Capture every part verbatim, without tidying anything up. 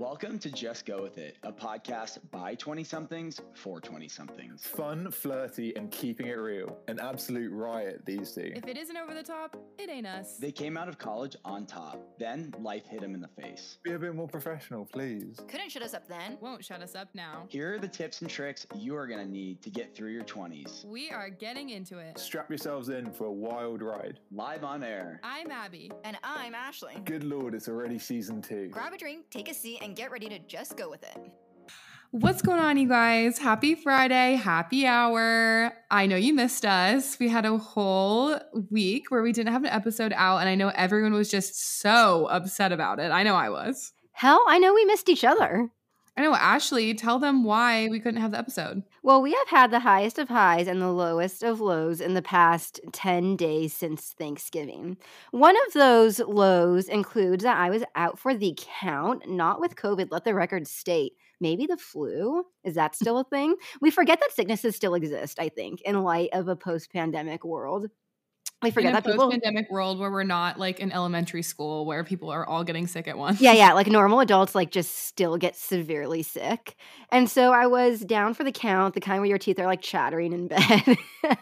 Welcome to Just Go With It, a podcast by twenty-somethings for twenty-somethings. Fun, flirty, and keeping it real. An absolute riot, these two. If it isn't over the top, it ain't us. They came out of college on top. Then life hit them in the face. Be a bit more professional, please. Couldn't shut us up then. Won't shut us up now. Here are the tips and tricks you are going to need to get through your twenties. We are getting into it. Strap yourselves in for a wild ride. Live on air. I'm Abby. And I'm Ashley. Good Lord, it's already season two. Grab a drink, take a seat, and get ready to just go with it. What's going on, you guys? Happy Friday, happy hour. I know you missed us. We had a whole week where we didn't have an episode out, and I know everyone was just so upset about it. I know I was. Hell, I know we missed each other. I know, Ashley, tell them why we couldn't have the episode. Well, we have had the highest of highs and the lowest of lows in the past ten days since Thanksgiving. One of those lows includes that I was out for the count, not with COVID, let the record state. Maybe the flu? Is that still a thing? We forget that sicknesses still exist, I think, in light of a post-pandemic world. We forget in a that people post-pandemic world where we're not like in elementary school where people are all getting sick at once. Yeah, yeah, like normal adults like just still get severely sick. And so I was down for the count, the kind where your teeth are like chattering in bed.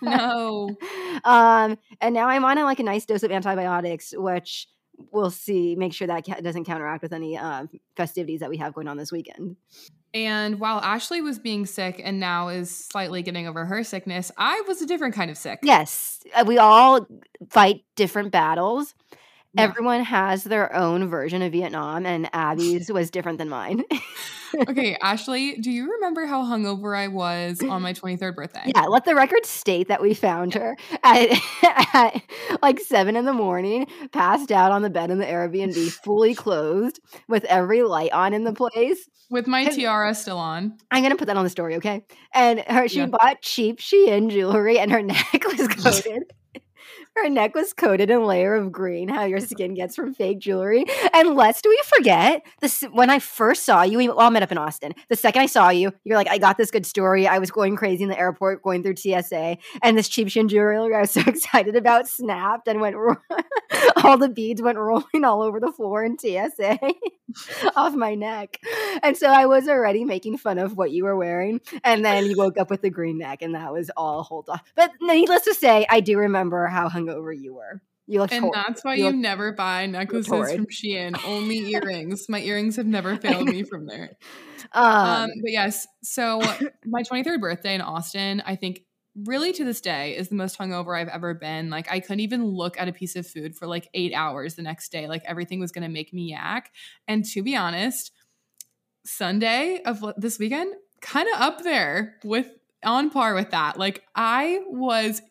No. um, and now I'm on a, like a nice dose of antibiotics, which we'll see, make sure that ca- doesn't counteract with any uh, festivities that we have going on this weekend. And while Ashley was being sick and now is slightly getting over her sickness, I was a different kind of sick. Yes, uh, we all fight different battles. Yeah. Everyone has their own version of Vietnam, and Abby's was different than mine. Okay, Ashley, do you remember how hungover I was on my twenty-third birthday? Yeah, let the record state that we found her at, at like seven in the morning, passed out on the bed in the Airbnb, fully clothed, with every light on in the place. With my tiara still on. I'm going to put that on the story, okay? And her, she Yeah. bought cheap Shein jewelry, and her neck was coated. Her neck was coated in a layer of green, how your skin gets from fake jewelry. And lest we forget, this when I first saw you, we all met up in Austin. The second I saw you, you're like, I got this good story. I was going crazy in the airport, going through T S A. And this cheap Shein jewelry I was so excited about snapped and went, ro- all the beads went rolling all over the floor in T S A off my neck. And so I was already making fun of what you were wearing. And then you woke up with the green neck, and that was all hold off. But needless to say, I do remember how hungover you were. You looked And hor- that's why you you looked- never buy necklaces horrid. from Shein. Only earrings. My earrings have never failed me from there. um, Um, but yes, so my twenty-third birthday in Austin, I think really to this day is the most hungover I've ever been. Like I couldn't even look at a piece of food for like eight hours the next day. Like everything was going to make me yak. And to be honest, Sunday of l- this weekend, kind of up there with on par with that. Like I was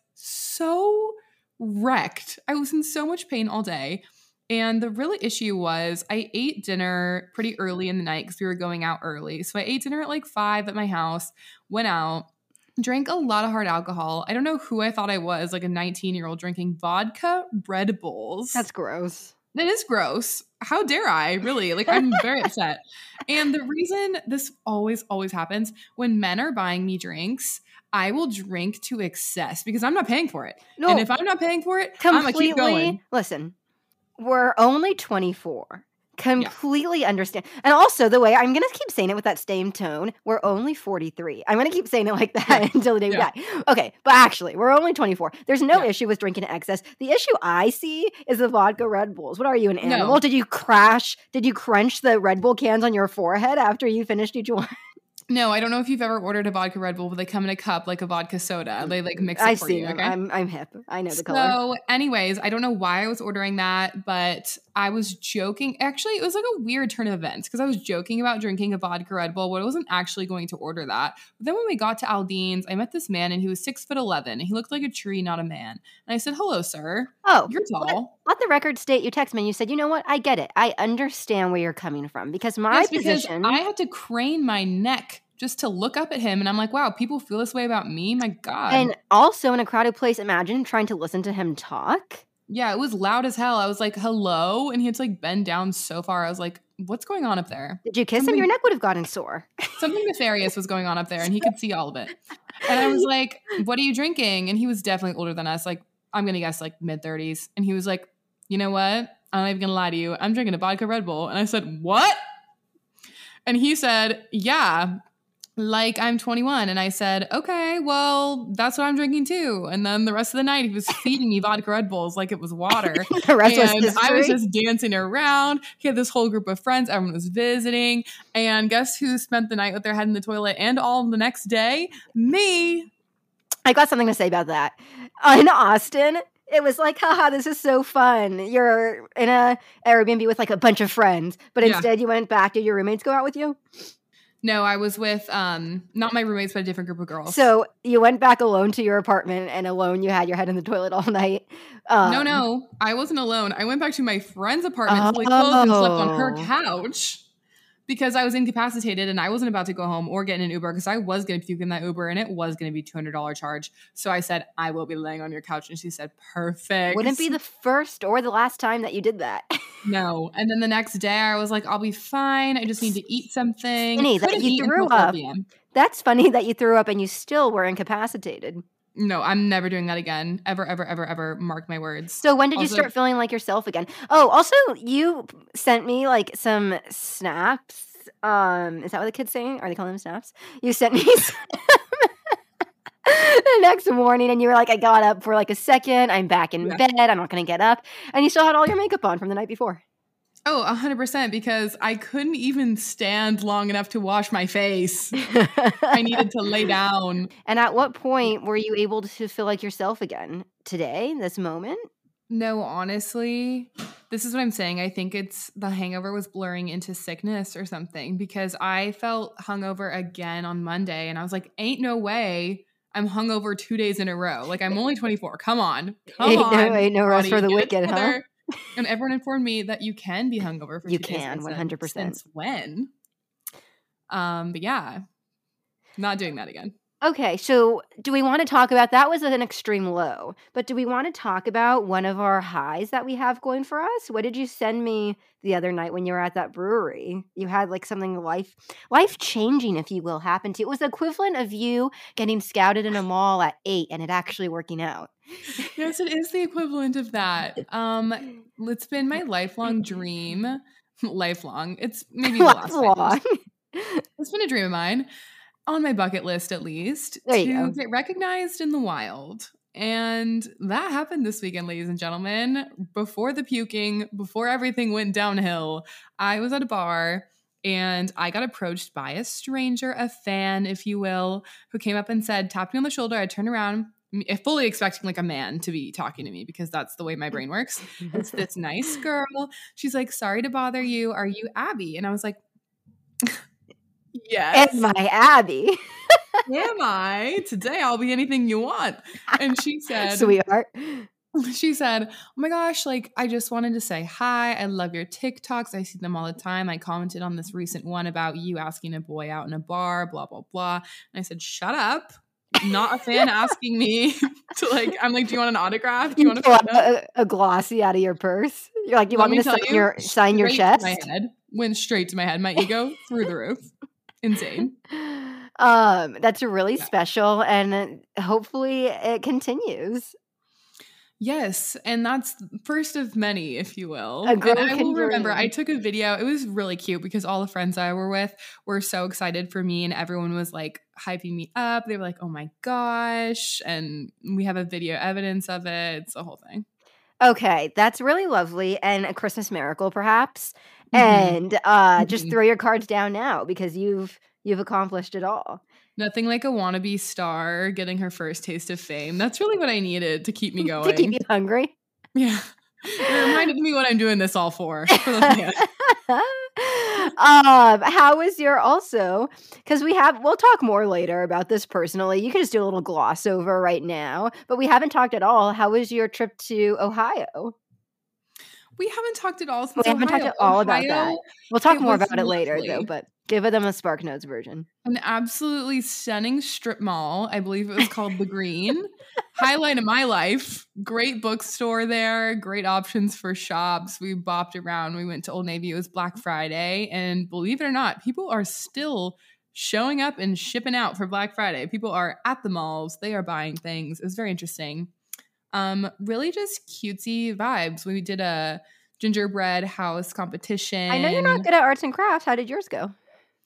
so wrecked. I was in so much pain all day. And the real issue was I ate dinner pretty early in the night because we were going out early. So I ate dinner at like five at my house, went out, drank a lot of hard alcohol. I don't know who I thought I was, like a nineteen-year-old drinking vodka Red Bulls. that's gross. That is gross. How dare I? Really? Like, I'm very upset. And the reason this always, always happens when men are buying me drinks, I will drink to excess because I'm not paying for it. No, And if I'm not paying for it, I'm going to keep completely. going. Listen, we're only twenty-four. Completely understand. And also the way I'm going to keep saying it with that same tone, we're only forty-three. I'm going to keep saying it like that Yeah. until the day Yeah. we die. Okay, but actually, we're only twenty-four. There's no Yeah. issue with drinking to excess. The issue I see is the vodka Red Bulls. What are you, an No. animal? Did you crash? Did you crunch the Red Bull cans on your forehead after you finished each one? No, I don't know if you've ever ordered a vodka Red Bull, but they come in a cup like a vodka soda. They like mix it I've for seen you. them. Okay. I'm, I'm hip. I know the So, color. anyways, I don't know why I was ordering that, but I was joking. Actually, it was like a weird turn of events because I was joking about drinking a vodka Red Bull, but I wasn't actually going to order that. But then when we got to Aldean's, I met this man and he was six foot eleven. And he looked like a tree, not a man. And I said, "Hello, sir. Oh, You're tall." let the record state you text me and you said, you know what? I get it. I understand where you're coming from because my Yes, because position. I had to crane my neck just to look up at him, and I'm like, "Wow, people feel this way about me. My God." And also in a crowded place, imagine trying to listen to him talk. Yeah, it was loud as hell. I was like, "Hello," and he had to like bend down so far. I was like, "What's going on up there?" Did you kiss him? Something- Your neck would have gotten sore. Something nefarious was going on up there, and he could see all of it. And I was like, "What are you drinking?" And he was definitely older than us. Like, I'm gonna guess like mid thirties. And he was like, "You know what? I'm not even gonna lie to you. I'm drinking a vodka Red Bull." And I said, "What?" And he said, yeah, like I'm twenty-one. And I said, okay, well, that's what I'm drinking too. And then the rest of the night, he was feeding me vodka Red Bulls like it was water. The rest was and I was history. just dancing around. He had this whole group of friends. Everyone was visiting. And guess who spent the night with their head in the toilet and all the next day? Me. I got something to say about that. In Austin, it was like, haha, this is so fun. You're in a Airbnb with like a bunch of friends, but Yeah. instead you went back. Did your roommates go out with you? No, I was with um not my roommates, but a different group of girls. So you went back alone to your apartment, and alone you had your head in the toilet all night. Um, no, no, I wasn't alone. I went back to my friend's apartment, fully clothed, and slept on her Oh. couch because I was incapacitated and I wasn't about to go home or get in an Uber because I was going to puke in that Uber and it was going to be two hundred dollars charge. So I said, I will be laying on your couch. And she said, perfect. Wouldn't be the first or the last time that you did that. No. And then the next day I was like, I'll be fine. I just need to eat something. Skinny, that Couldn't you eat threw until four up. p.m. That's funny that you threw up and you still were incapacitated. No, I'm never doing that again. Ever, ever, ever, ever. Mark my words. So when did you Also- start feeling like yourself again? Oh, also you sent me like some snaps. Um, is that what the kids saying? Are they calling them snaps? You sent me some the next morning, and you were like, I got up for like a second. I'm back in Yeah. bed. I'm not going to get up. And you still had all your makeup on from the night before. Oh, one hundred percent because I couldn't even stand long enough to wash my face. I needed to lay down. And at what point were you able to feel like yourself again? Today, this moment? No, honestly, this is what I'm saying. I think it's the hangover was blurring into sickness or something because I felt hungover again on Monday and I was like, ain't no way I'm hungover two days in a row. Like I'm only twenty-four. Come on. Come Ain't on. no- ain't no rest buddy, for the get it wicked, huh? together. And everyone informed me that you can be hungover for You two days. can, I said, one hundred percent. Since when? Um, but yeah, not doing that again. Okay, so do we want to talk about that? Was an extreme low, but do we want to talk about one of our highs that we have going for us? What did you send me the other night when you were at that brewery? You had like something life life changing, if you will, happen to you. It was the equivalent of you getting scouted in a mall at eight and it actually working out. Yes, it is the equivalent of that. Um, it's been my lifelong dream. Lifelong. It's maybe the last five Lifelong. years. It's been a dream of mine, on my bucket list at least, There to you go. get recognized in the wild. And that happened this weekend, ladies and gentlemen. Before the puking, before everything went downhill, I was at a bar and I got approached by a stranger, a fan, if you will, who came up and said, tapped me on the shoulder. I turned around, m- fully expecting like a man to be talking to me because that's the way my brain works. It's this nice girl. She's like, sorry to bother you. Are you Abby? And I was like, yes. And my Abby, Am I? Today I'll be anything you want. And she said, sweetheart. she said, oh my gosh, like I just wanted to say hi. I love your TikToks. I see them all the time. I commented on this recent one about you asking a boy out in a bar, blah, blah, blah. And I said, shut up. Not a fan asking me to like, I'm like, do you want an autograph? Do you You want a pull photo? out a, a glossy out of your purse. You're like, you Let want me me to tell sign you, your sign your Straight to chest? my head. Went straight to my head. My ego through the roof. Insane. Um, that's really Yeah. special, and uh, hopefully it continues. Yes, and that's first of many, if you will. A girl and I can will remember, I dream. took a video. It was really cute because all the friends I were with were so excited for me, and everyone was like hyping me up. They were like, "Oh my gosh!" And we have a video evidence of it. It's the whole thing. Okay, that's really lovely, and a Christmas miracle, perhaps. Mhm. And uh, just Mhm. throw your cards down now because you've you've accomplished it all. Nothing like a wannabe star getting her first taste of fame. That's really what I needed to keep me going. To keep you hungry. Yeah, it reminded me what I'm doing this all for. for the- um, how was your also? Because we have, we'll talk more later about this personally. You can just do a little gloss over right now, but we haven't talked at all. How was your trip to Ohio? We haven't talked at all since We haven't talked Ohio. at all about that. Ohio, We'll talk it more was about it later, though. lovely. But give them a Spark Notes version. An absolutely stunning strip mall. I believe it was called The Green. Highlight of my life. Great bookstore there. Great options for shops. We bopped around. We went to Old Navy. It was Black Friday. And believe it or not, people are still showing up and shipping out for Black Friday. People are at the malls. They are buying things. It was very interesting. Um, really just cutesy vibes. We did a gingerbread house competition. I know you're not good at arts and crafts. How did yours go?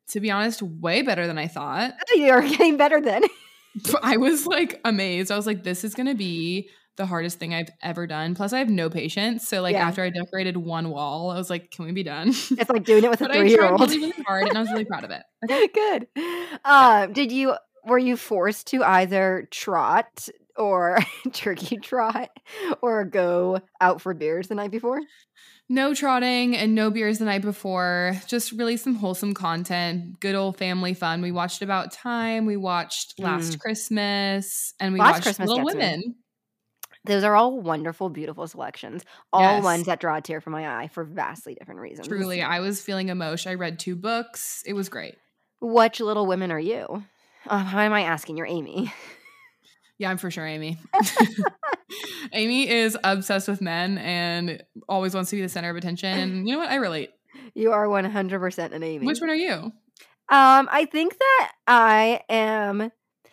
To be honest, way better than I thought. You're getting better then. I was like amazed. I was like, this is going to be the hardest thing I've ever done. Plus, I have no patience. So, like, Yeah. after I decorated one wall, I was like, can we be done? It's like doing it with a But I tried three-year-old. really, really hard, and I was really proud of it. Good. Um, did you were you forced to either trot or turkey trot or go out for beers the night before? No trotting and no beers the night before. Just really some wholesome content. Good old family fun. We watched About Time. We watched Last Mm. Christmas. And we Last watched Christmas Little gets me. Women. Those are all wonderful, beautiful selections. All Yes. ones that draw a tear from my eye for vastly different reasons. Truly, I was feeling emotion. I read two books. It was great. Which Little Women are you? Uh, how am I asking? You're Amy. Yeah, I'm for sure Amy. Amy is obsessed with men and always wants to be the center of attention. And you know what? I relate. You are one hundred percent an Amy. Which one are you? Um, I think that I am.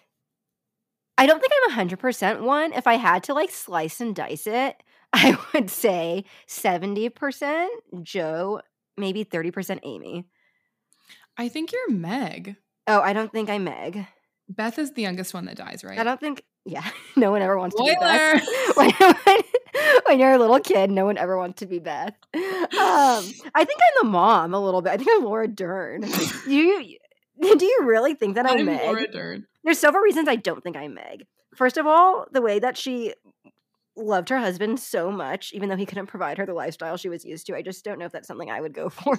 I don't think I'm one hundred percent one. If I had to like slice and dice it, I would say seventy percent Joe, maybe thirty percent Amy. I think you're Meg. Oh, I don't think I'm Meg. Beth is the youngest one that dies, right? I don't think, yeah, no one ever wants to be Spoiler! Beth. when, when, when you're a little kid, no one ever wants to be Beth. Um, I think I'm the mom a little bit. I think I'm Laura Dern. You, do you really think that I'm, I'm Meg? Laura Dern. There's several reasons I don't think I'm Meg. First of all, the way that she loved her husband so much, even though he couldn't provide her the lifestyle she was used to. I just don't know if that's something I would go for.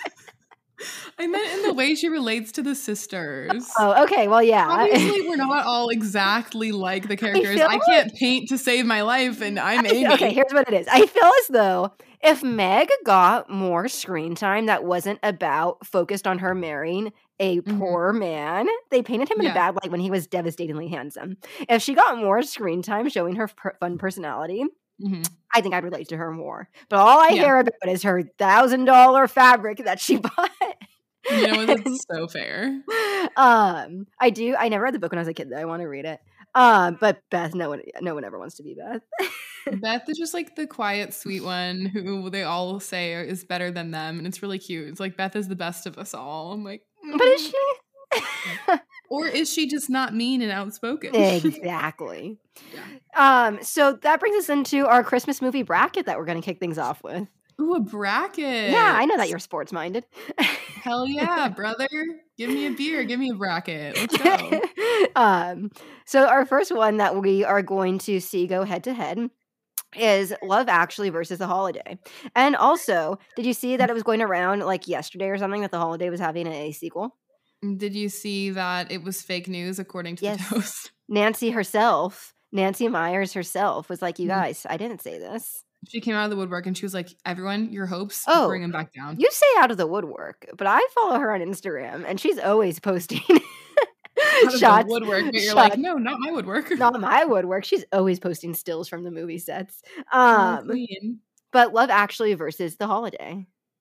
I meant in the way she relates to the sisters. Oh, okay. Well, yeah. Obviously, we're not all exactly like the characters. feel I, can't paint to save my life, and I'm I- Amy. Okay, here's what it is. I feel as though if Meg got more screen time that wasn't about focused on her marrying a Mhm. poor man, they painted him in Yeah. a bad light when he was devastatingly handsome. If she got more screen time showing her per- fun personality, Mhm. I think I'd relate to her more. But all I Yeah. hear about is her thousand dollar fabric that she bought. You know what? That's so fair. um, I do. I never read the book when I was a kid, though. I want to read it. Um, but Beth, no one, no one ever wants to be Beth. Beth is just like the quiet, sweet one who they all say is better than them, and it's really cute. It's like Beth is the best of us all. I'm like, But is "Mm." she? Or is she just not mean and outspoken? Exactly. Yeah. Um, so that brings us into our Christmas movie bracket that we're going to kick things off with. Ooh, a bracket. Yeah, I know that you're sports minded. Hell yeah, brother. Give me a beer. Give me a bracket. Let's go. um, so our first one that we are going to see go head to head is Love Actually versus The Holiday. And also, did you see that it was going around like yesterday or something that The Holiday was having a sequel? Did you see that it was fake news according to Yes. the Toast? Nancy herself, Nancy Myers herself, was like, "You Mhm. guys, I didn't say this." She came out of the woodwork and she was like, everyone, your hopes, Oh. bring them back down. You say out of the woodwork, but I follow her on Instagram, and she's always posting Out of the shots. woodwork, but you're shots- like, no, not my woodwork. Not my woodwork. She's always posting stills from the movie sets. Oh, Um, queen. but Love Actually versus The Holiday.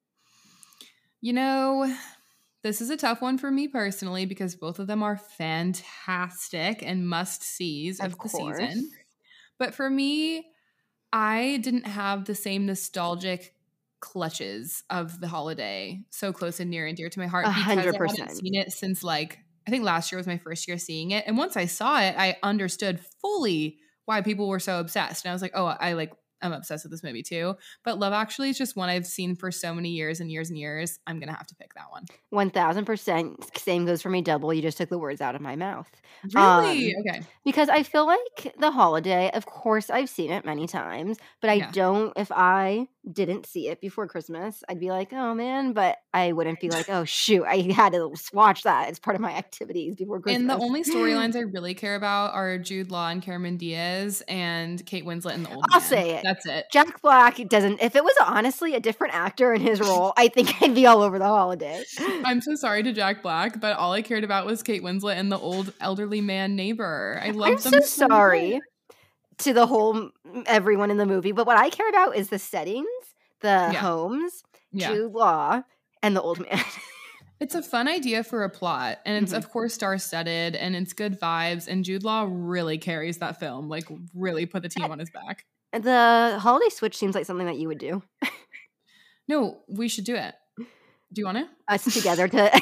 You know, this is a tough one for me personally because both of them are fantastic and must sees of, Of the course. season. But for me, I didn't have the same nostalgic clutches of The Holiday so close and near and dear to my heart A because hundred I haven't percent. seen it since like I think last year was my first year seeing it. And once I saw it, I understood fully why people were so obsessed. And I was like, oh, I like I'm obsessed with this movie too. But Love Actually is just one I've seen for so many years and years and years. I'm gonna have to pick that one. one thousand percent. Same goes for me, double. You just took the words out of my mouth. Really? Um, Okay. Because I feel like The Holiday, of course, I've seen it many times, but I Yeah. don't, if I didn't see it before Christmas, I'd be like, oh man, but I wouldn't be like, oh shoot, I had to watch that. It's part of my activities before Christmas. And the only storylines I really care about are Jude Law and Cameron Diaz and Kate Winslet and the old I'll man. say it. That's it. Jack Black doesn't, if it was honestly a different actor in his role, I think I'd be all over The Holiday. I'm so sorry to Jack Black, but all I cared about was Kate Winslet and the old elderly man neighbor. I love I'm them so much. sorry to the whole everyone in the movie, but what I care about is the settings, the Yeah. homes, Yeah. Jude Law, and the old man. It's a fun idea for a plot, and it's Mhm. of course star-studded, and it's good vibes, and Jude Law really carries that film, like really put the team on his back. The holiday switch seems like something that you would do. No, we should do it. Do you want to? Us together to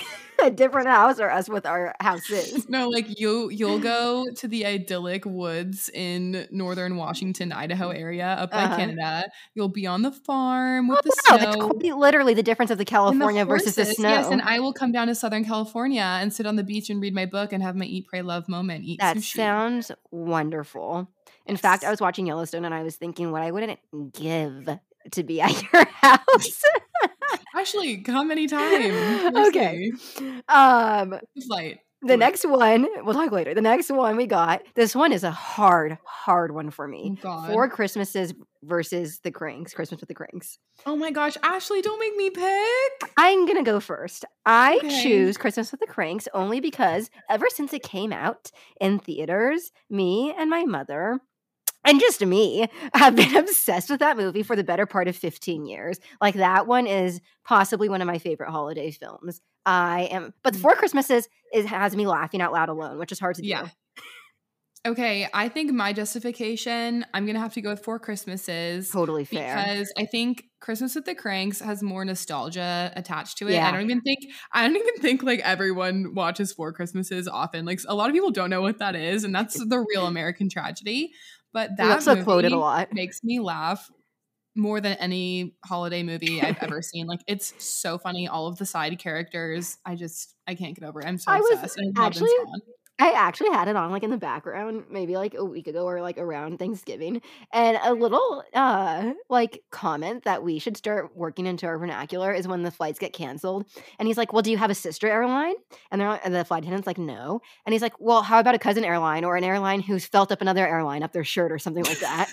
a different house or us with our houses. No, like you you'll go to the idyllic woods in northern Washington, Idaho area up by Uh-huh. Canada. You'll be on the farm with Oh, the wow, that's snow. quite literally the difference of the and the California versus the horses. snow. Yes, and I will come down to Southern California and sit on the beach and read my book and have my eat, pray, love moment. Eat That sushi. sounds wonderful. In fact, I Yes. was watching Yellowstone and I was thinking what I wouldn't give to be at your house. Actually, come anytime. Okay. Seriously. Um, The flight. the Do it. next one, we'll talk later. The next one we got, this one is a hard, hard one for Oh me. God. Four Christmases versus the Cranks, Christmas with the Cranks. Oh my gosh, Ashley, don't make me pick. I'm going to go first. I Okay. choose Christmas with the Cranks only because ever since it came out in theaters, me and my mother, and just me, have been obsessed with that movie for the better part of fifteen years. Like, that one is possibly one of my favorite holiday films. I am, but Mm. Four Christmases is, has me laughing out loud alone, which is hard to do. Yeah. Okay, I think my justification, I'm gonna have to go with Four Christmases Totally fair. because I think Christmas with the Cranks has more nostalgia attached to it. Yeah. I don't even think I don't even think like everyone watches Four Christmases often. Like a lot of people don't know what that is, and that's the real American tragedy. But We that also quoted a movie lot. makes me laugh more than any holiday movie I've ever seen. Like it's so funny. All of the side characters, I just I can't get over it. I'm so I was obsessed. And I love actually- Vince Vaughn. I actually had it on like in the background maybe like a week ago or like around Thanksgiving, and a little uh like comment that we should start working into our vernacular is when the flights get canceled, and he's like, well, do you have a sister airline? And they're and the flight attendant's like, no. And he's like, well, how about a cousin airline or an airline who's felt up another airline up their shirt or something like that?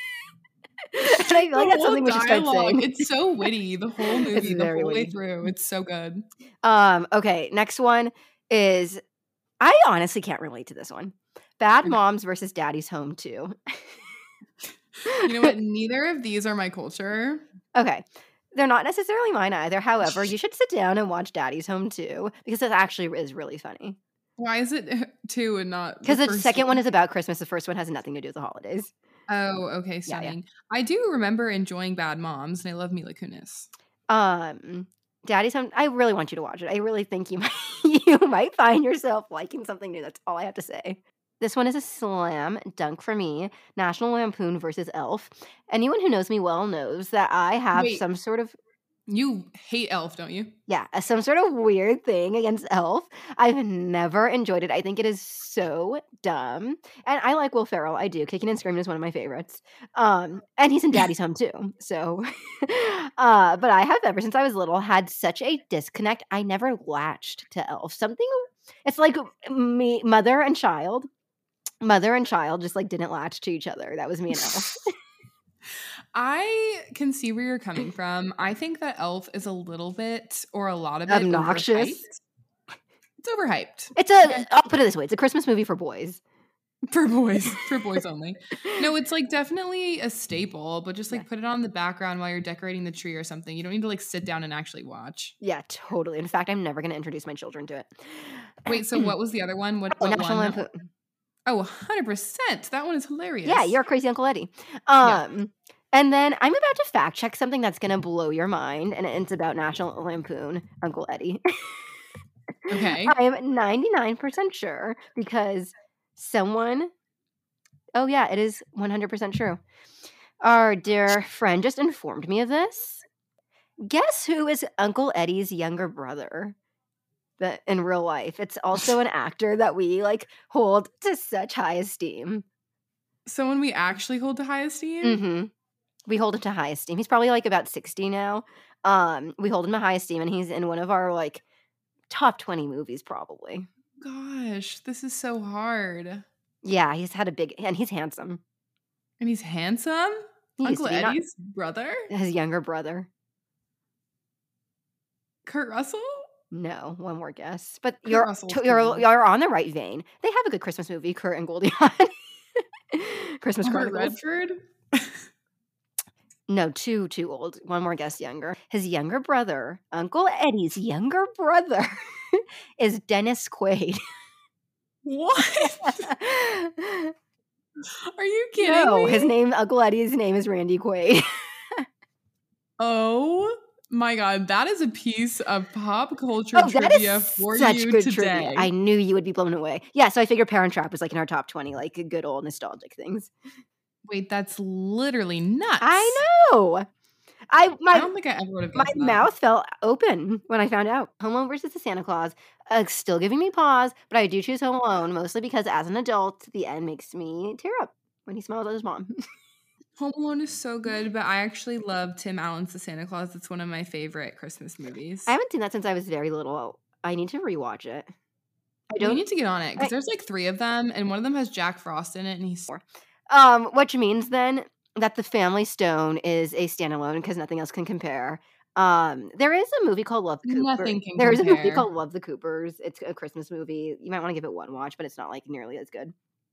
And I feel like The that's whole something we should start dialogue, saying. It's so witty. The whole movie, the very whole way witty. through. It's so good. Um, okay, next one is I honestly can't relate to this one. Bad Okay. Moms versus Daddy's Home two. You know what? Neither of these are my culture. Okay. They're not necessarily mine either. However, you should sit down and watch Daddy's Home two because it actually is really funny. Why is it two and not Because the, first second one is about Christmas. The first one has nothing to do with the holidays. Oh, okay, yeah. stunning. I do remember enjoying Bad Moms, and I love Mila Kunis. Um, Daddy's Home. I really want you to watch it. I really think you might you might find yourself liking something new. That's all I have to say. This one is a slam dunk for me. National Lampoon versus Elf. Anyone who knows me well knows that I have Wait. some sort of You hate Elf, don't you? yeah, uh, some sort of weird thing against Elf. I've never enjoyed it. I think it is so dumb. And I like Will Ferrell. I do. Kicking and Screaming is one of my favorites. Um, and he's in Daddy's Home too. So, uh, but I have ever since I was little had such a disconnect. I never latched to Elf. Something. It's like me, mother and child. Mother and child just like didn't latch to each other. That was me and Elf. I can see where you're coming from. I think that Elf is a little bit or a lot of it Obnoxious. overhyped. It's overhyped It's a. I'll put it this way. It's a Christmas movie for boys. for boys, for boys only. No, it's like definitely a staple, but just like Yeah. put it on the background while you're decorating the tree or something. You don't need to like sit down and actually watch. Yeah, totally. In fact, I'm never going to introduce my children to it. Wait, so what was the other one? What, Oh, what National one? Lampoon. Oh, one hundred percent. That one is hilarious. Yeah, you're a crazy Uncle Eddie. Yeah. Um, and then I'm about to fact check something that's going to blow your mind, and it's about National Lampoon, Uncle Eddie. Okay. I am ninety-nine percent sure because someone, oh yeah, it is one hundred percent true. Our dear friend just informed me of this. Guess who is Uncle Eddie's younger brother? That in real life, it's also an actor that we like hold to such high esteem. Someone we actually hold to high esteem? Mm-hmm. We hold him to high esteem. He's probably like about sixty now. Um, we hold him to high esteem, and he's in one of our like top twenty movies, probably. Gosh, this is so hard. Yeah, he's had a big, and he's handsome. And he's handsome? He used Uncle to be, not- Eddie's brother? his younger brother. Kurt Russell? No, one more guess, but Kurt you're Russell's to- you're cool. you're on the right vein. They have a good Christmas movie, Kurt and Goldie Hawn. Christmas Robert Chronicles. Redford? No, too too old. One more guess, younger. His younger brother, Uncle Eddie's younger brother, is Dennis Quaid. What? Are you kidding No, me? his name, Uncle Eddie's name is Randy Quaid. Oh My God, that is a piece of pop culture Oh, that trivia is for such you good today. trivia. I knew you would be blown away. Yeah, so I figured Parent Trap was like in our top twenty, like good old nostalgic things. Wait, that's literally nuts. I know. I my I don't think I ever would have my guessed that. mouth fell open when I found out. Home Alone versus the Santa Claus. Uh, still giving me pause, but I do choose Home Alone mostly because as an adult, the end makes me tear up when he smiles at his mom. Home Alone is so good, but I actually love Tim Allen's The Santa Claus. It's one of my favorite Christmas movies. I haven't seen that since I was very little. I need to rewatch it. I You don't. need to get on it because I- there's like three of them, and one of them has Jack Frost in it, and he's Um, which means then that The Family Stone is a standalone because nothing else can compare. Um, there is a movie called Love the Cooper. Nothing can There is a movie compare. called Love the Coopers. It's a Christmas movie. You might want to give it one watch, but it's not like nearly as good.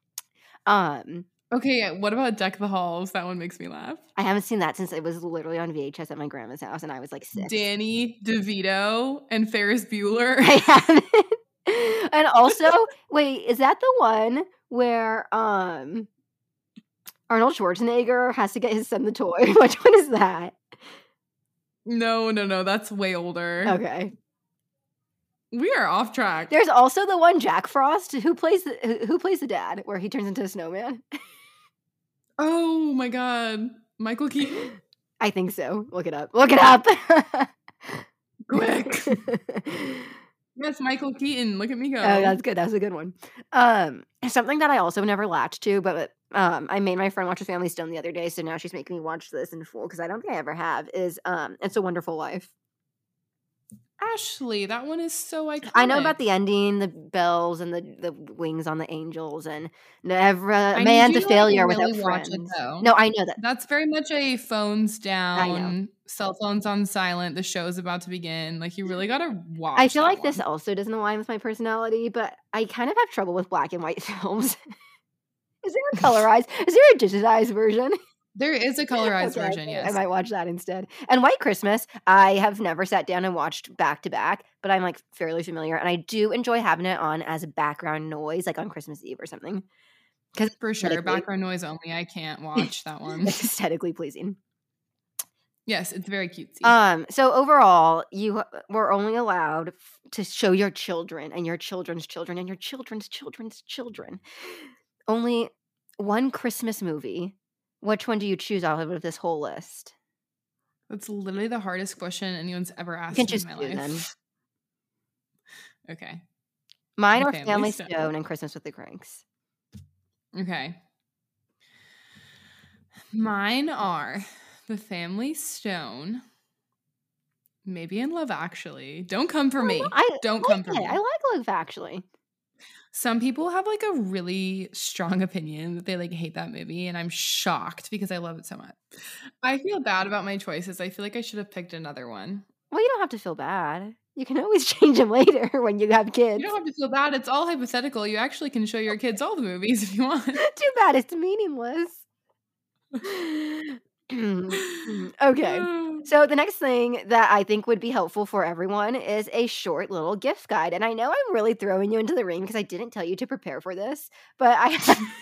Um, okay. What about Deck the Halls? That one makes me laugh. I haven't seen that since it was literally on V H S at my grandma's house, and I was like six. Danny DeVito and Ferris Bueller. I haven't. And also, wait, is that the one where um Arnold Schwarzenegger has to get his son the toy? Which one is that? No, no, no. That's way older. Okay. We are off track. There's also the one Jack Frost who plays the who- who plays the dad, where he turns into a snowman. Oh my God. Michael Keaton? I think so. Look it up. Look it up. Quick. Yes, Michael Keaton. Look at me go. Oh, that's good. That was a good one. Um, something that I also never latched to, but um, I made my friend watch The Family Stone the other day, so now she's making me watch this in full because I don't think I ever have. Is um, It's a Wonderful Life. Ashley, that one is so iconic. I know about the ending, the bells, and the, the wings on the angels, and never I man need to you failure really without watch friends. it, though. No, I know that. That's very much a phones know. down, cell phones on silent. The show's about to begin. Like, you really gotta watch. I feel that like this one. also doesn't align with my personality, but I kind of have trouble with black and white films. Is there a colorized? Is there a digitized version? There is a colorized Okay, version, I yes. might watch that instead. And White Christmas, I have never sat down and watched back to back, but I'm like fairly familiar, and I do enjoy having it on as a background noise, like on Christmas Eve or something. Because For sure. aesthetically- Background noise only. I can't watch that one. it's aesthetically pleasing. Yes, it's very cutesy. Um, so overall, you were only allowed f- to show your children and your children's children and your children's children's children only one Christmas movie. Which one do you choose out of this whole list? That's literally the hardest question anyone's ever asked can me choose in my two, life. Okay. Mine The are Family Family Stone. Stone and Christmas with the Cranks. Okay. Mine are The Family Stone. Maybe in Love Actually. Don't come for me. I Don't like come for it. me. I like Love Actually. Some people have like a really strong opinion that they like hate that movie, and I'm shocked because I love it so much. I feel bad about my choices. I feel like I should have picked another one. Well, you don't have to feel bad. You can always change them later when you have kids. You don't have to feel bad. It's all hypothetical. You actually can show your kids all the movies if you want. Too bad it's meaningless. Okay. So the next thing that I think would be helpful for everyone is a short little gift guide. And I know I'm really throwing you into the ring because I didn't tell you to prepare for this, but I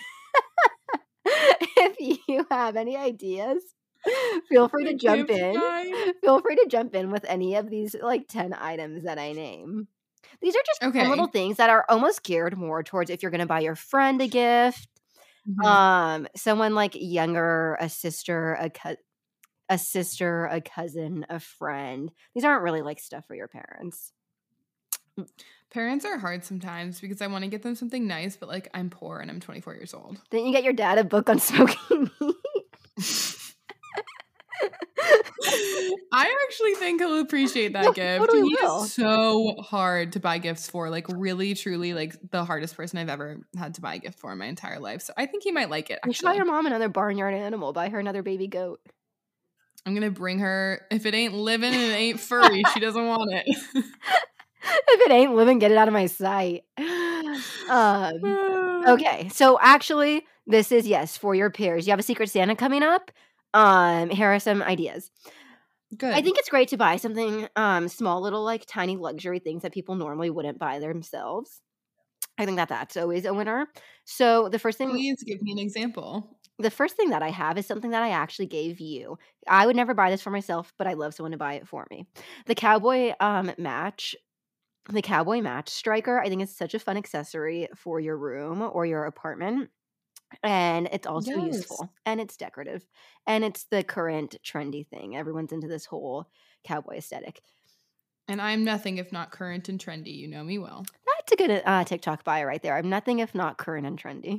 if you have any ideas, feel free to The jump gift in. guide? Feel free to jump in with any of these like ten items that I name. These are just fun Okay. little things that are almost geared more towards if you're going to buy your friend a gift, Mhm. um, someone like younger, a sister, a co- a sister, a cousin, a friend. These aren't really like stuff for your parents. Parents are hard sometimes because I want to get them something nice, but like I'm poor and I'm twenty-four years old. Didn't you get your dad a book on smoking meat? I actually think he'll appreciate that No, he gift. totally He will. is so hard to buy gifts for. Like really, truly, like the hardest person I've ever had to buy a gift for in my entire life. So I think he might like it. You should buy Actually, your mom another barnyard animal. Buy her another baby goat. I'm gonna bring her. If it ain't living and it ain't furry, she doesn't want it. If it ain't living, get it out of my sight. Um, okay, so actually, this is yes for your peers. You have a Secret Santa coming up. Um, here are some ideas. Good. I think it's great to buy something um small, little like tiny luxury things that people normally wouldn't buy themselves. I think that that's always a winner. So the first thing Please give me an example. the first thing that I have is something that I actually gave you. I would never buy this for myself, but I love someone to buy it for me. The cowboy um match, the cowboy match striker. I think it's such a fun accessory for your room or your apartment. And it's also Yes. useful and it's decorative. And it's the current trendy thing. Everyone's into this whole cowboy aesthetic. And I'm nothing if not current and trendy. You know me well. That's a good uh, TikTok bio right there. I'm nothing if not current and trendy.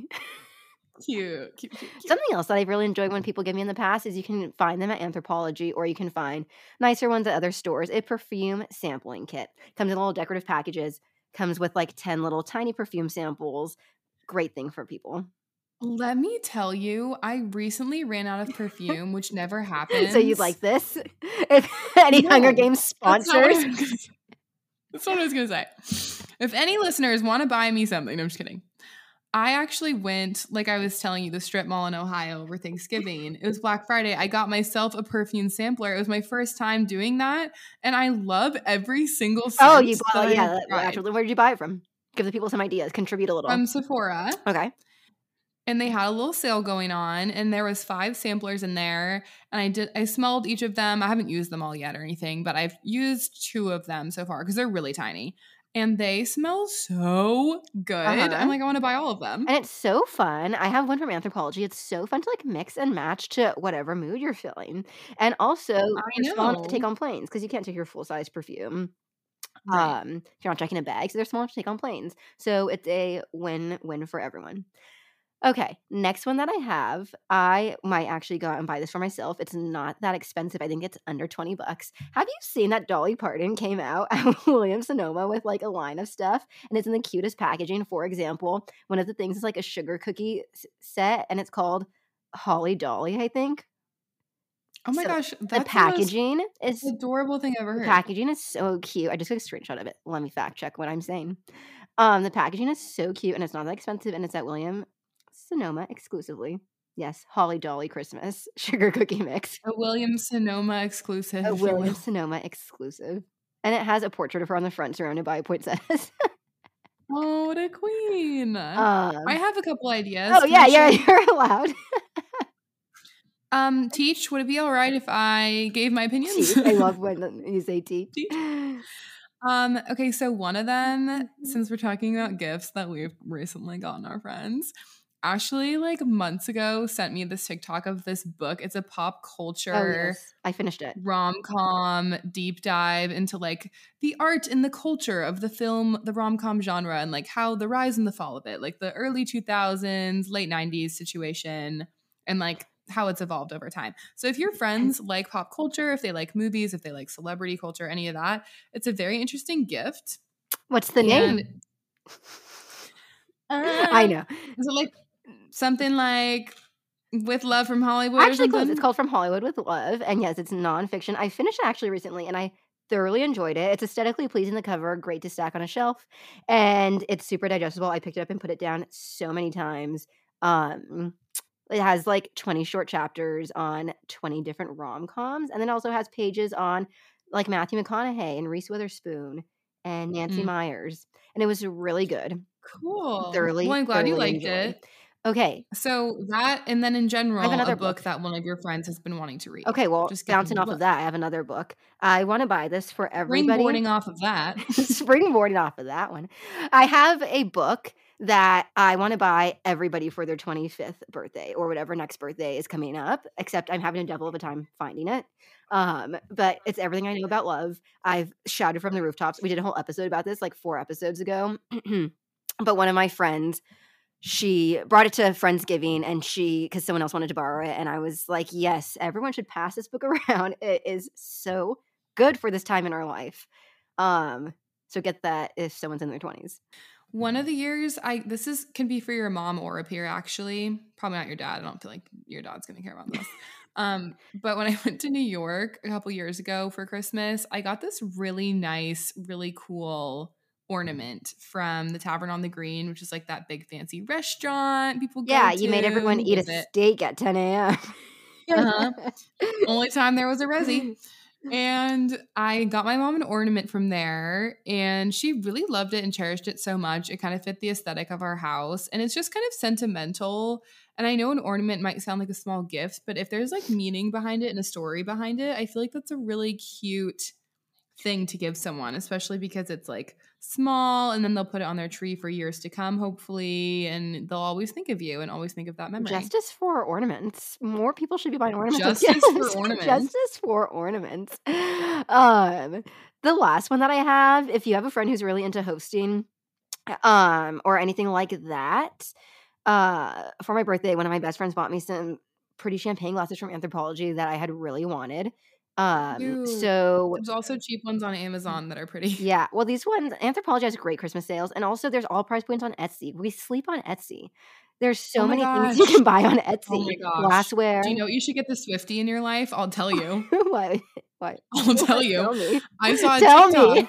Cute. Cute, cute, cute. Something else that I've really enjoyed when people give me in the past is you can find them at Anthropologie or you can find nicer ones at other stores. A perfume sampling kit. Comes in little decorative packages. Comes with like ten little tiny perfume samples. Great thing for people. Let me tell you, I recently ran out of perfume, which never happens. So you'd like this? If any No, Hunger Games That's not what I sponsors. was gonna say. That's what I was going to say. If any listeners want to buy me something, no, I'm just kidding. I actually went, like I was telling you, the strip mall in Ohio over Thanksgiving. It was Black Friday. I got myself a perfume sampler. It was my first time doing that. And I love every single scent. Oh, you bought that yeah, I've that- tried. actually, where did you buy it from? Give the people some ideas. Contribute a little. From Sephora. okay. And they had a little sale going on, and there was five samplers in there. And I did I smelled each of them. I haven't used them all yet or anything, but I've used two of them so far because they're really tiny. And they smell so good. Uh-huh. I'm like, I want to buy all of them. And it's so fun. I have one from Anthropologie. It's so fun to like mix and match to whatever mood you're feeling. And also, they're small enough to take know. on planes because you can't take your full size perfume. Right. Um, if you're not checking a bag, so they're small enough to take on planes. So it's a win-win for everyone. Okay, next one that I have, I might actually go out and buy this for myself. It's not that expensive. I think it's under twenty bucks. Have you seen that Dolly Parton came out at Williams Sonoma with like a line of stuff? And it's in the cutest packaging. For example, one of the things is like a sugar cookie s- set, and it's called Holly Dolly, I think. Oh my So gosh. The That's the most packaging is adorable thing I've ever the heard. packaging is so cute. I just got a screenshot of it. Let me fact check what I'm saying. Um, the packaging is so cute and it's not that expensive and it's at William Sonoma exclusively. Yes, Holly Dolly Christmas sugar cookie mix. A Williams Sonoma exclusive. A if you William will. Sonoma exclusive. And it has a portrait of her on the front surrounded by poinsettias. Oh, what a queen. um, I have a couple ideas. oh Can yeah, I yeah, share? you're allowed. Um, Teach, would it be all right if I gave my opinions? Teach. I love when you say teach. Teach. Um, okay, so one of them, since we're talking about gifts that we've recently gotten our friends, Ashley, like months ago, sent me this TikTok of this book. It's a pop Oh culture yes, I finished it. rom-com deep dive into like the art and the culture of the film, the rom-com genre, and like how the rise and the fall of it, like the early two thousands, late nineties situation, and like how it's evolved over time. So if your friends like pop culture, if they like movies, if they like celebrity culture, any of that, it's a very interesting gift. What's the And name? uh, I know. is it like something like With Love from Hollywood or Actually, close. something? It's called From Hollywood with Love, and yes, it's nonfiction. I finished it actually recently, and I thoroughly enjoyed it. It's aesthetically pleasing. The cover, great to stack on a shelf, and it's super digestible. I picked it up and put it down so many times. Um, it has like twenty short chapters on twenty different rom coms, and then also has pages on like Matthew McConaughey and Reese Witherspoon and Nancy Mm. Myers, and it was really good. Cool. Thoroughly, Well, I'm glad you thoroughly liked enjoy. it. Okay, So that, and then in general, another a book book. that one of your friends has been wanting to read. Okay, well, Just give them bouncing a off of look. that, I have another book. I want to buy this for everybody. Springboarding off of that. Springboarding off of that one. I have a book that I want to buy everybody for their twenty-fifth birthday or whatever next birthday is coming up, except I'm having a devil of a time finding it. Um, but it's everything I know about love. I've shouted from the rooftops. We did a whole episode about this like four episodes ago. But one of my friends, she brought it to Friendsgiving and she, because someone else wanted to borrow it. And I was like, yes, everyone should pass this book around. It is so good for this time in our life. Um, so get that if someone's in their twenties. One of the years, I this is can be for your mom or a peer, actually. Probably not your dad. I don't feel like your dad's going to care about this. Um, but when I went to New York a couple years ago for Christmas, I got this really nice, really cool ornament from the Tavern on the Green, which is like that big fancy restaurant people go Yeah, to. you made everyone eat a visit. steak at ten a.m. Uh-huh. Only time there was a resi. And I got my mom an ornament from there, and she really loved it and cherished it so much. It kind of fit the aesthetic of our house, and it's just kind of sentimental. And I know an ornament might sound like a small gift, but if there's like meaning behind it and a story behind it, I feel like that's a really cute thing to give someone, especially because it's like small, and then they'll put it on their tree for years to come, hopefully, and they'll always think of you and always think of that memory. Justice for ornaments. More people should be buying ornaments. Justice for ornaments. Justice for ornaments. Um, the last one that I have, if you have a friend who's really into hosting, um, or anything like that, uh, for my birthday, one of my best friends bought me some pretty champagne glasses from Anthropologie that I had really wanted. Um, Cute. so There's also cheap ones on Amazon that are pretty. yeah, well, these ones, Anthropologie has great Christmas sales, and also there's all price points on Etsy. We sleep on Etsy. There's so Oh my many gosh. things you can buy on Etsy. Oh my gosh. Glassware. Do you know what you should get the Swiftie in your life? I'll tell you. what? What? I'll tell you. Tell me. I saw a Tell TikTok. me.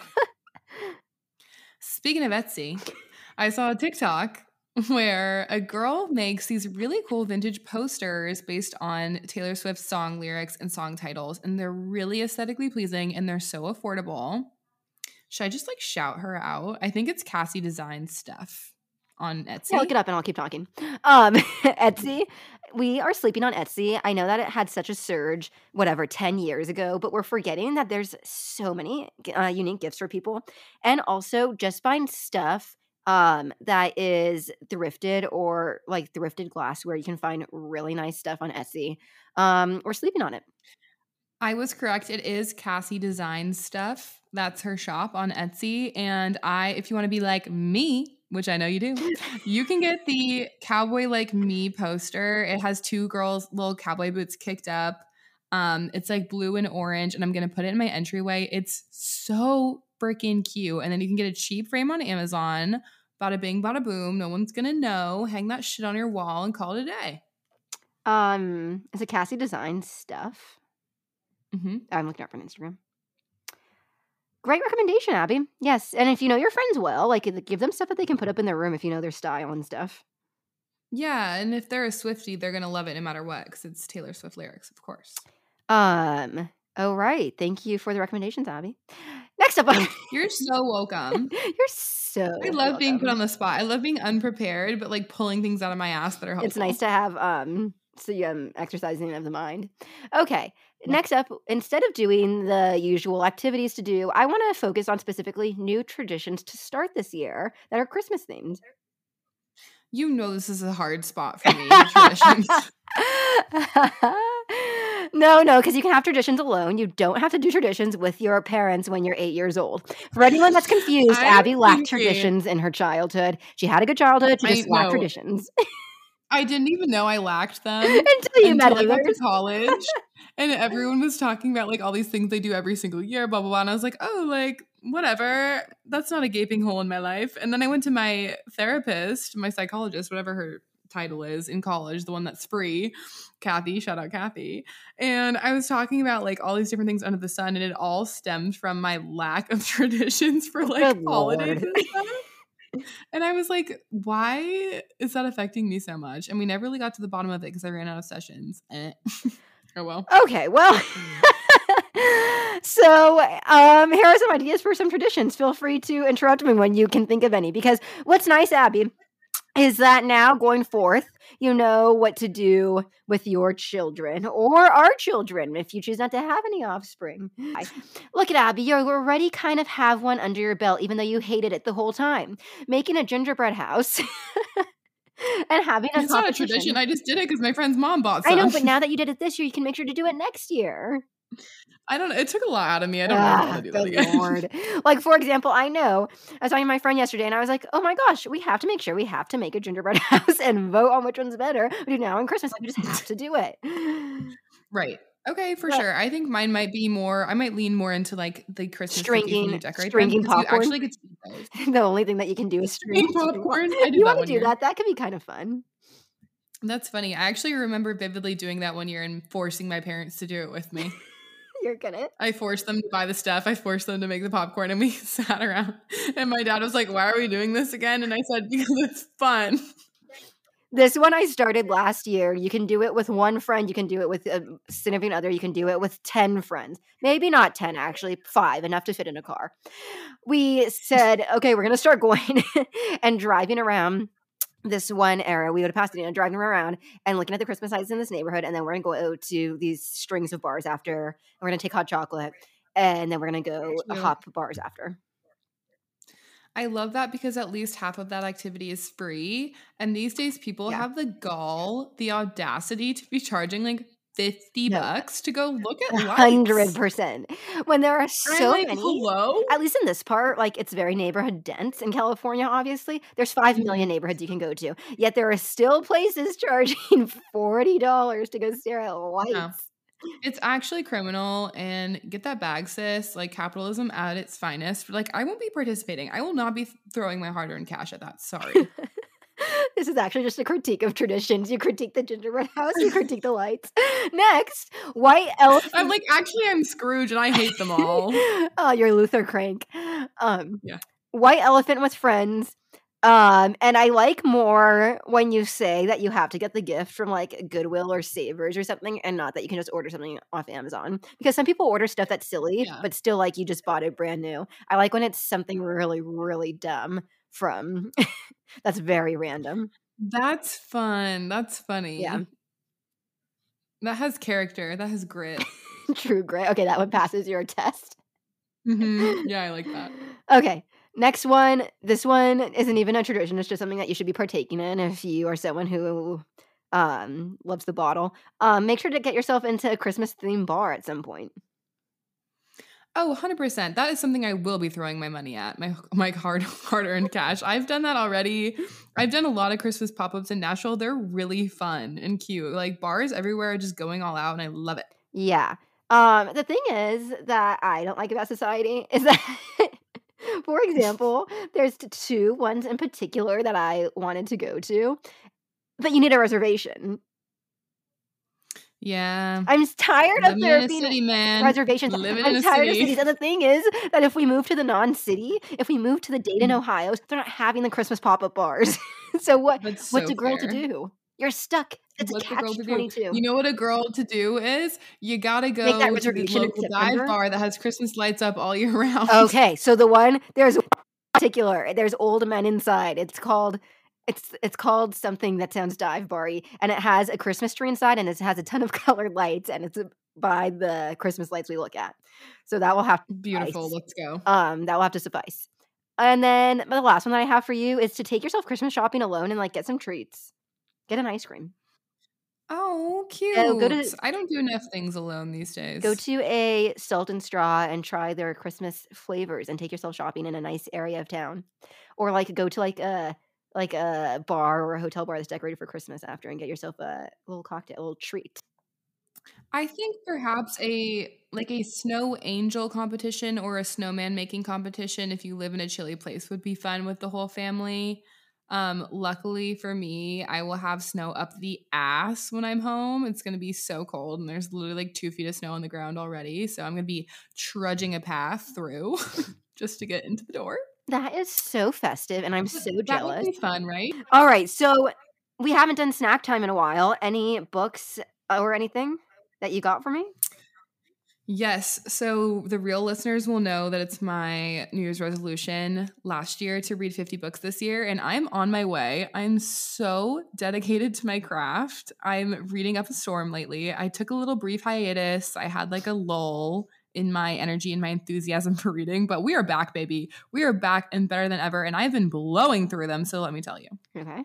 Speaking of Etsy, I saw a TikTok where a girl makes these really cool vintage posters based on Taylor Swift's song lyrics and song titles, and they're really aesthetically pleasing and they're so affordable. Should I just like shout her out? I think it's Cassie Design Stuff on Etsy. Yeah, look it up and I'll keep talking. Um, Etsy. We are sleeping on Etsy. I know that it had such a surge, whatever, ten years ago, but we're forgetting that there's so many uh, unique gifts for people. And also just buying stuff um, that is thrifted or like thrifted glassware. You can find really nice stuff on Etsy. Um, we're sleeping on it. I was correct. It is Cassie Design Stuff. That's her shop on Etsy. And I, if you want to be like me, which I know you do, you can get the Cowboy Like Me poster. It has two girls' little cowboy boots kicked up. Um, it's like blue and orange, and I'm going to put it in my entryway. It's so freaking cute. And then you can get a cheap frame on Amazon. Bada bing, bada boom. No one's going to know. Hang that shit on your wall and call it a day. Um, is it Cassie Design Stuff? Mm-hmm. I'm looking up on Instagram. Great recommendation, Abby. Yes, and if you know your friends well, like give them stuff that they can put up in their room if you know their style and stuff. Yeah, and if they're a Swiftie, they're going to love it no matter what because it's Taylor Swift lyrics, of course. Um. Oh, right. Thank you for the recommendations, Abby. Next up, on- You're so welcome. you're so. I love being put welcome. on the spot. I love being unprepared, but like pulling things out of my ass that are helpful. It's nice to have um. So you um exercising of the mind. Okay. Next up, instead of doing the usual activities to do, I want to focus on specifically new traditions to start this year that are Christmas themed. You know this is a hard spot for me, traditions. No, no, because you can have traditions alone. You don't have to do traditions with your parents when you're eight years old. For anyone that's confused, I'm Abby lacked thinking- traditions in her childhood. She had a good childhood. She I just lacked know. traditions I didn't even know I lacked them until you met until I got to others. college. And everyone was talking about like all these things they do every single year, blah, blah, blah. And I was like, oh, like, whatever. That's not a gaping hole in my life. And then I went to my therapist, my psychologist, whatever her title is in college, the one that's free, Kathy, shout out Kathy. And I was talking about like all these different things under the sun, and it all stemmed from my lack of traditions for like Good holidays Lord. and stuff. And I was like, why is that affecting me so much? And we never really got to the bottom of it because I ran out of sessions. Eh. Oh, well. Okay, well. So, um, here are some ideas for some traditions. Feel free to interrupt me when you can think of any. Because what's nice, Abby, is that now going forth, you know what to do with your children or our children if you choose not to have any offspring. I- Look at Abby, you already kind of have one under your belt, even though you hated it the whole time. Making a gingerbread house and having a It's not a competition. tradition. I just did it because my friend's mom bought some. I know, but now that you did it this year, you can make sure to do it next year. I don't know. It took a lot out of me. I don't know if I Ah, want to do that good again. Lord. Like, for example, I know I was talking to my friend yesterday and I was like, oh my gosh, we have to make sure we have to make a gingerbread house and vote on which one's better. We do now on Christmas. Like, we just have to do it. Right. Okay, for Yeah. sure. I think mine might be more, I might lean more into like the Christmas cookies when Stringing- you decorate stringing them, because popcorn. You actually get to eat those. The only thing that you can do is string Stringing popcorn. I did You that want one to do year. that? That could be kind of fun. That's funny. I actually remember vividly doing that one year and forcing my parents to do it with me. You're gonna. I forced them to buy the stuff. I forced them to make the popcorn, and we sat around. And my dad was like, "Why are we doing this again?" And I said, "Because it's fun." This one I started last year. You can do it with one friend. You can do it with a significant other. You can do it with ten friends. Maybe not ten, actually, five, enough to fit in a car. We said, okay, we're going to start going and driving around this one area. We go to Pasadena, driving around and looking at the Christmas lights in this neighborhood. And then we're going to go out to these strings of bars after. We're going to take hot chocolate. And then we're going to go Cute. hop bars after. I love that because at least half of that activity is free. And these days, people Yeah. have the gall, the audacity to be charging like fifty No. bucks to go look at one lights. hundred percent. When there are I'm so like, many, hello? at least in this part, like it's very neighborhood dense in California, obviously. There's five million Mhm. neighborhoods you can go to. Yet there are still places charging forty dollars to go stare at lights. Yeah. It's actually criminal, and get that bag, sis. Like capitalism at its finest. Like I won't be participating. I will not be th- throwing my hard-earned cash at that. Sorry. This is actually just a critique of traditions. You critique the gingerbread house, you critique the lights. Next, white elephant. I'm like, actually, I'm Scrooge, and I hate them all. Oh, you're Luther Crank. Um, Yeah. White elephant with friends. Um, and I like more when you say that you have to get the gift from like Goodwill or Savers or something, and not that you can just order something off Amazon. Because some people order stuff that's silly, Yeah. but still like you just bought it brand new. I like when it's something really, really dumb from that's very random. That's fun. That's funny. Yeah. That has character. That has grit. True grit. Okay, that one passes your test. Mhm. Yeah, I like that. Okay. Next one. This one isn't even a tradition. It's just something that you should be partaking in if you are someone who um loves the bottle. Um, make sure to get yourself into a Christmas themed bar at some point. Oh, one hundred percent. That is something I will be throwing my money at. My my hard hard-earned cash. I've done that already. I've done a lot of Christmas pop-ups in Nashville. They're really fun and cute. Like bars everywhere are just going all out and I love it. Yeah. Um, the thing is that I don't like about society is that for example, there's t- two ones in particular that I wanted to go to, but you need a reservation. Yeah. I'm s- tired of Living there in a being city, man. reservations. Living I'm in a tired of city. cities. And the thing is that if we move to the non-city, if we move to the Dayton, Mm. Ohio, they're not having the Christmas pop-up bars. So what That's what's so a girl to fair. do? You're stuck. It's a What's the girl catch to do? twenty-two. You know what a girl to do is? You gotta Make that go to the reservation in local dive September. bar that has Christmas lights up all year round. Okay, so the one there's one particular. There's old men inside. It's called it's it's called something that sounds dive bar-y, and it has a Christmas tree inside, and it has a ton of colored lights, and it's by the Christmas lights we look at. So that will have to Beautiful. suffice. Let's go. Um, that will have to suffice. And then the last one that I have for you is to take yourself Christmas shopping alone and like get some treats. Get an ice cream. Oh, cute. Go, go to I don't do enough things alone these days. go to a Salt and Straw and try their Christmas flavors and take yourself shopping in a nice area of town. Or like go to like a like a bar or a hotel bar that's decorated for Christmas after and get yourself a little cocktail, a little treat. I think perhaps a like a snow angel competition or a snowman making competition if you live in a chilly place would be fun with the whole family. Um, luckily for me, I will have snow up the ass when I'm home. It's gonna be so cold, and there's literally like two feet of snow on the ground already. So I'm gonna be trudging a path through just to get into the door. That is so festive and I'm so That would jealous. be fun, right? All right, so we haven't done snack time in a while. Any books or anything that you got for me? Yes. So the real listeners will know that it's my New Year's resolution last year to read fifty books this year, and I'm on my way. I'm so dedicated to my craft. I'm reading up a storm lately. I took a little brief hiatus. I had like a lull in my energy and my enthusiasm for reading, but we are back, baby. We are back and better than ever, and I've been blowing through them, so let me tell you. Okay.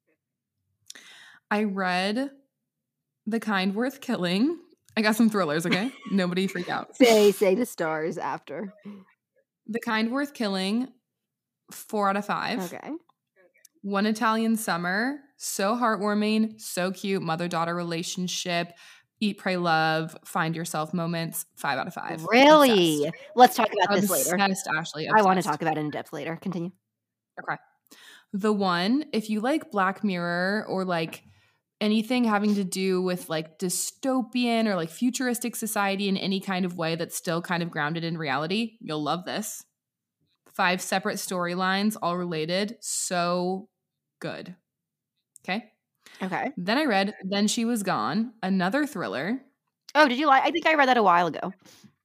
I read The Kind Worth Killing. I got some thrillers, okay? Nobody freak out. Say say the stars after. The Kind Worth Killing, four out of five. Okay. One Italian Summer, so heartwarming, so cute, mother-daughter relationship, eat, pray, love, find yourself moments, five out of five. Really? Obsessed. Let's talk about this later. Obsessed, Ashley. I want to obsessed. talk about it in depth later. Continue. Okay. The One, if you like Black Mirror or like anything having to do with like dystopian or like futuristic society in any kind of way that's still kind of grounded in reality, you'll love this. Five separate storylines, all related. So good. Okay. Okay. Then I read Then She Was Gone, another thriller. Oh, did you like? I think I read that a while ago.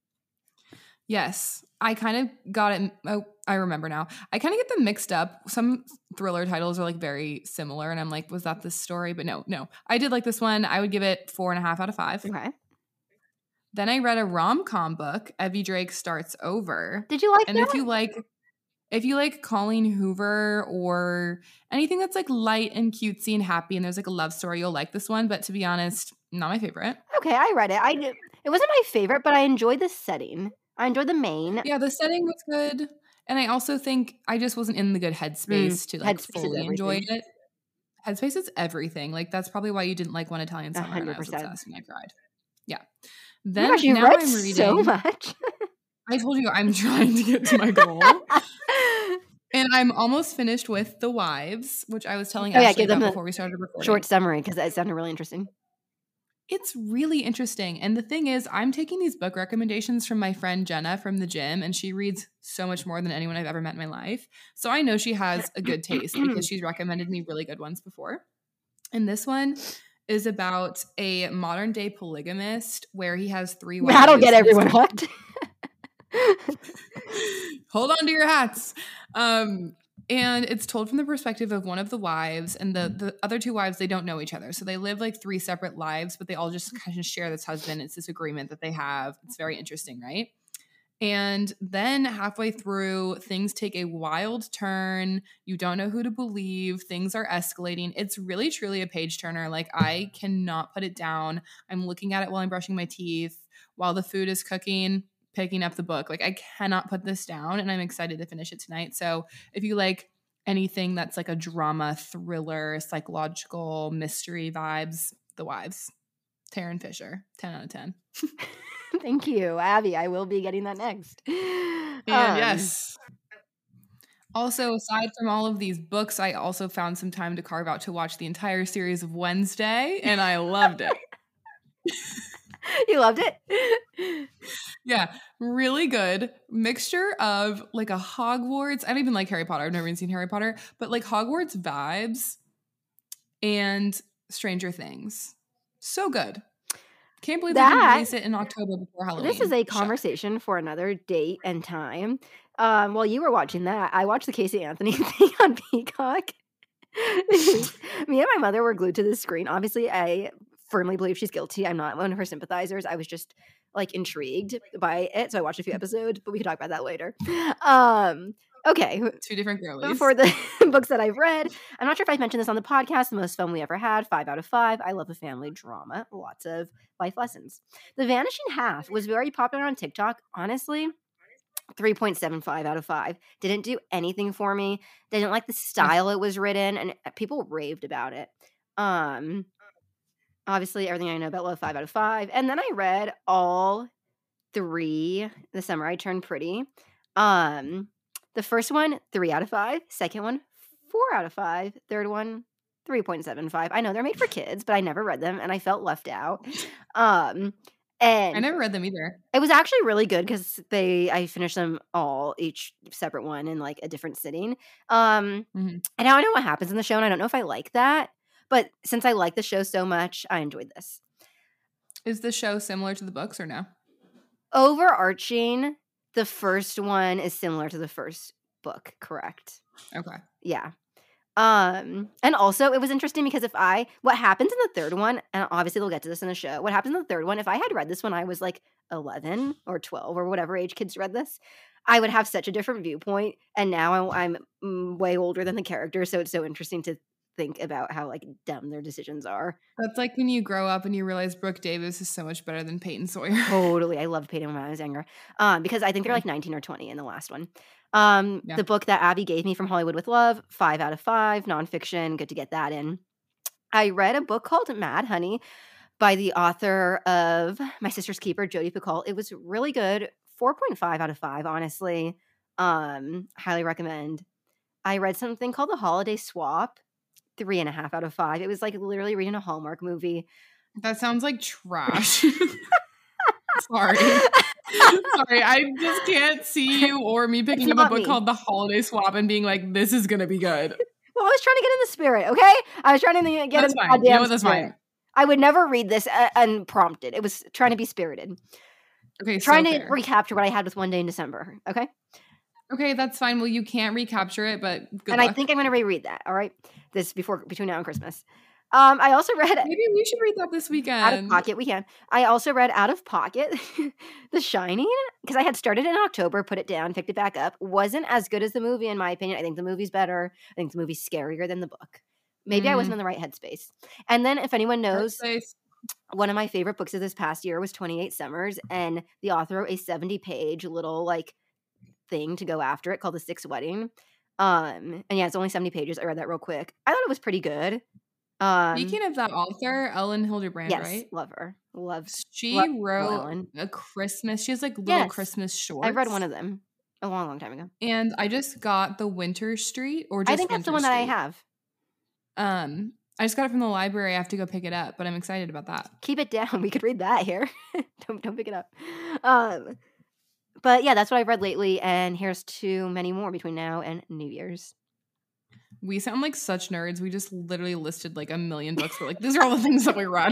Yes. I kind of got it. Oh, I remember now. I kind of get them mixed up. Some thriller titles are like very similar, and I'm like, was that this story? But no, no. I did like this one. I would give it four and a half out of five. Okay. Then I read a rom-com book, Evie Drake Starts Over. Did you like and that? if you like if you like Colleen Hoover or anything that's like light and cutesy and happy and there's like a love story, you'll like this one. But to be honest, not my favorite. Okay, I read it. I knew, it wasn't my favorite, but I enjoyed the setting. I enjoyed the main. Yeah, the setting was good. And I also think I just wasn't in the good headspace Mm, to like Headspace is fully enjoy everything. it. Headspace is everything. Like that's probably why you didn't like One Italian A Summer and I hundred was percent. obsessed and I cried. Yeah. Oh Then my gosh, you now read I'm reading. so much. I told you I'm trying to get to my goal. And I'm almost finished with The Wives, which I was telling Oh, yeah, Ashley give them about the before we started recording. Short summary because that sounded really interesting. It's really interesting. And the thing is, I'm taking these book recommendations from my friend Jenna from the gym, and she reads so much more than anyone I've ever met in my life. So I know she has a good taste because she's recommended me really good ones before. And this one is about a modern day polygamist where he has three wives. That'll get and his- everyone hooked. Hold on to your hats. Um, and it's told from the perspective of one of the wives, and the, the other two wives, they don't know each other. So they live like three separate lives, but they all just kind of share this husband. It's this agreement that they have. It's very interesting, right? And then halfway through, things take a wild turn. You don't know who to believe. Things are escalating. It's really, truly a page turner. Like, I cannot put it down. I'm looking at it while I'm brushing my teeth, while the food is cooking, picking up the book. Like, I cannot put this down, and I'm excited to finish it tonight. So if you like anything that's like a drama, thriller, psychological, mystery vibes, The Wives. Taryn Fisher, ten out of ten. Thank you, Abby. I will be getting that next. And Um, yes. Also, aside from all of these books, I also found some time to carve out to watch the entire series of Wednesday, and I loved it. You loved it? Yeah, really good mixture of like a Hogwarts. I don't even like Harry Potter. I've never even seen Harry Potter, but like Hogwarts vibes and Stranger Things. So good. Can't believe they That- didn't release it in October before Halloween. This is a Shook. conversation for another date and time. Um, while you were watching that, I watched the Casey Anthony thing on Peacock. Me and my mother were glued to the screen. Obviously, I firmly believe she's guilty. I'm not one of her sympathizers. I was just like intrigued by it, so I watched a few episodes. But we can talk about that later. Um, okay, Two different girlies. for the books that I've read. I'm not sure if I've mentioned this on the podcast. The most fun we ever had, five out of five. I love a family drama, lots of life lessons. The Vanishing Half was very popular on TikTok. Honestly, three point seven five out of five. Didn't do anything for me. Didn't like the style it was written, and people raved about it. Um, obviously, everything I know about love, five out of five. And then I read all three the summer I turned pretty. Um, the first one, three out of five. Second one, four out of five. Third one, three point seven five. I know they're made for kids, but I never read them, and I felt left out. Um, and I never read them either. it was actually really good because they I finished them all, each separate one in like a different sitting. Um, Mhm. and now I know what happens in the show, and I don't know if I like that. But since I like the show so much, I enjoyed this. Is the show similar to the books or no? Overarching, the first one is similar to the first book, correct? Okay. Yeah. Um, and also it was interesting because if I what happens in the third one, and obviously they'll get to this in the show, what happens in the third one, if I had read this when I was like eleven or twelve or whatever age kids read this, I would have such a different viewpoint. And now I, I'm mm, way older than the character, so it's so interesting to think about how like dumb their decisions are. That's like when you grow up and you realize Brooke Davis is so much better than Peyton Sawyer. Totally. I loved Peyton when I was younger. Um, because I think they're Yeah. like nineteen or twenty in the last one. Um, Yeah. the book that Abby gave me from Hollywood with Love, five out of five, nonfiction. Good to get that in. I read a book called Mad Honey by the author of My Sister's Keeper, Jodi Picoult. It was really good. four point five out of five, honestly. Um, highly recommend. I read something called The Holiday Swap, three and a half out of five. It was like literally reading a Hallmark movie. That sounds like trash. Sorry. Sorry, I just can't see you or me picking It's up a not book me. called The Holiday Swap and being like, this is going to be good. Well, was trying to get in the spirit, okay? I was trying to get That's in the fine. goddamn You know what? That's spirit. fine. I would never read this uh, unprompted. It was trying to be spirited. Okay, Trying so to fair. recapture what I had with One Day in December, okay? Okay, that's fine. Well, you can't recapture it, but good and luck. I think I'm going to reread that, all right? This before between now and Christmas. Um, I also read Maybe we should read that this weekend. Out of Pocket. We can. I also read Out of Pocket, The Shining, because I had started in October, put it down, picked it back up. Wasn't as good as the movie, in my opinion. I think the movie's better. I think the movie's scarier than the book. Maybe I wasn't Mm. in the right headspace. And then, if anyone knows, Headspace. one of my favorite books of this past year was twenty-eight Summers, and the author wrote a seventy-page little like thing to go after it called The Sixth Wedding. Um, and yeah, it's only seventy pages. I read that real quick. I thought it was pretty good. Um, Speaking of that author, Ellen Hildebrand, yes, right? love her. Love. She Love- love wrote Ellen. a Christmas. She has like little Yes. Christmas shorts. I read one of them a long, long time ago. and I just got the Winter Street, or just I think that's the Winter one that I Street. have. Um, I just got it from the library. I have to go pick it up, but I'm excited about that. Keep it down. We could read that here. don't don't pick it up. Um, but yeah, that's what I've read lately, and here's to many more between now and New Year's. We sound like such nerds. We just literally listed like a million books. We're like, these are all the things that we read.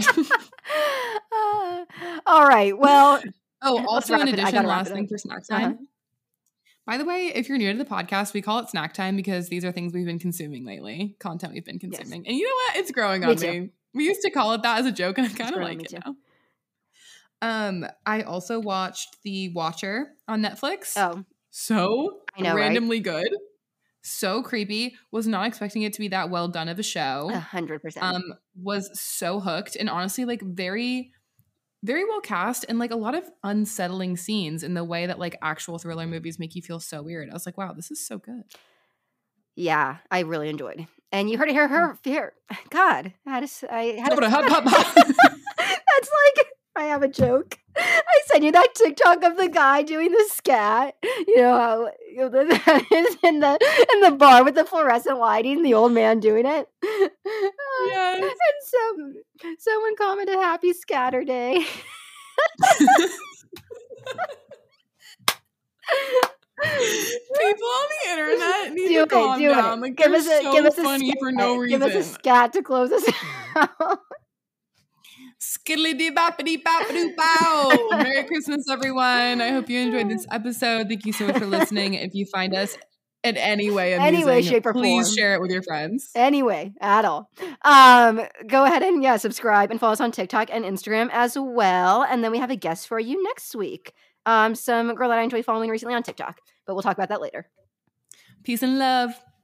Uh, all right. Well, Oh, Let's also wrap in it- I addition, gotta wrap last it thing up. for snack Uh-huh. time. By the way, if you're new to the podcast, we call it snack time because these are things we've been consuming lately, content we've been Yes. consuming. And you know what? It's growing Me on too. me. We used to call it that as a joke, and I kind of growing on like me it too. now. Um, I also watched The Watcher on Netflix. Oh, So I know, right? randomly good. So creepy. Was not expecting it to be that well done of a show. a hundred percent. um was so hooked, and honestly like very very well cast, and like a lot of unsettling scenes in the way that like actual thriller movies make you feel so weird. I was like, wow, this is so good. Yeah, I really enjoyed. And you heard it here, her here. God, I had to. s- I had to, Hubba, hub, hub, hub. That's like I have a joke. I sent you that TikTok of the guy doing the scat. You know how you know, that is in the in the bar with the fluorescent lighting, the old man doing it. Yes. And some someone commented "Happy Scatter Day." People on the internet need Do to it, calm do down. it. Like Give they're us a so give us a funny scat. for no Give reason. us a scat to close us out. Skiddly dee boppity boppity bow. Merry Christmas, everyone. I hope you enjoyed this episode. Thank you so much for listening. If you find us in any way amusing, Any way, shape, or please form. share it with your friends. Anyway, at all. Um, go ahead and yeah, subscribe and follow us on TikTok and Instagram as well. And then we have a guest for you next week. Um, some girl that I enjoy following recently on TikTok, but we'll talk about that later. Peace and love.